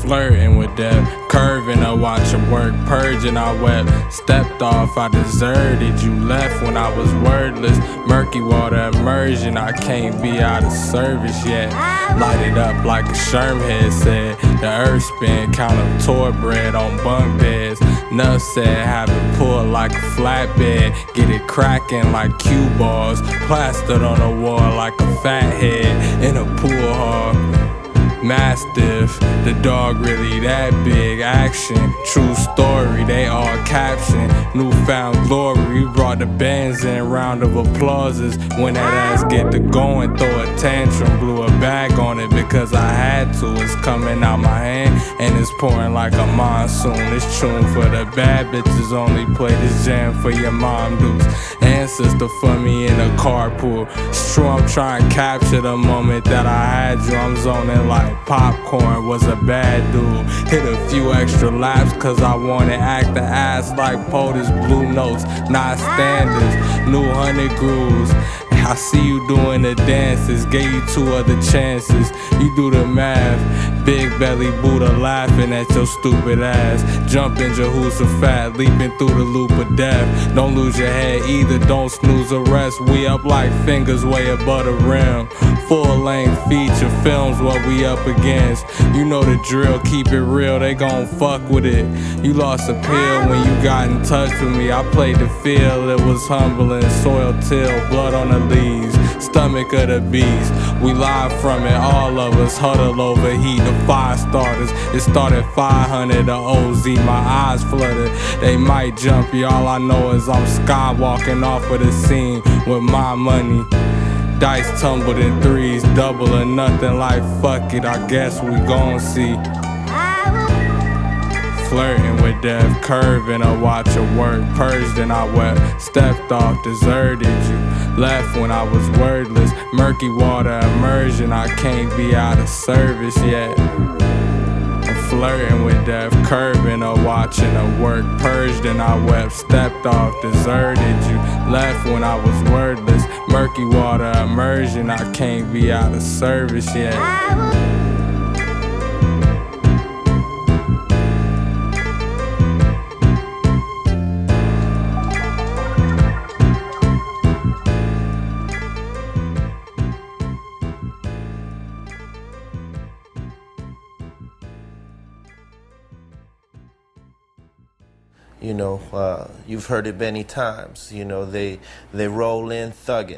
Flirting with death, curving I watch her work, purging I wept. Stepped off, I deserted, you left when I was wordless. Murky water immersion, I can't be out of service yet. Light it up like a Sherm head said. The earth spin, count up toy bread on bunk beds. Nuff said, have it pulled like a flatbed. Get it cracking like cue balls. Plastered on the wall like a fat head in a pool hall. Mastiff, the dog really that big. Action, true story, they all caption. Newfound glory, we brought the bands in. Round of applauses when that ass get to going. Throw a tantrum, blew a bag on it because I had to. It's coming out my hand and it's pouring like a monsoon. It's tune for the bad bitches, only play this jam for your mom dudes. Ancestor for me in a carpool. It's true, I'm trying to capture the moment that I had you. I'm zoning like popcorn, was a bad dude. Hit a few extra laps cause I wanna act the ass like POTUS. Blue notes, not standards. New 100 grooves. I see you doing the dances. Gave you 2 other chances. You do the math. Big belly Buddha laughing at your stupid ass. Jumping Jehoshaphat, leaping through the loop of death. Don't lose your head either, don't snooze or rest. We up like fingers way above the rim. Full length feature films what we up against. You know the drill, keep it real, they gon' fuck with it. You lost appeal when you got in touch with me. I played the field, it was humbling. Soil till, blood on the leaves. Stomach of the beast. We live from it, all of us huddle over heat. The fire starters, it started 500 the OZ. My eyes flooded, they might jump you. All I know is I'm skywalking off of the scene with my money. Dice tumbled in threes, double or nothing, like fuck it, I guess we gon' see. Flirting with death, curving I watch her work, purged and I wept. Stepped off, deserted you, left when I was wordless. Murky water immersion, I can't be out of service yet. I'm flirting with death, curving or watching her work, purged and I wept. Stepped off, deserted you, left when I was wordless. Murky water immersion, I can't be out of service yet. You know, you've heard it many times. You know, they roll in thuggin'.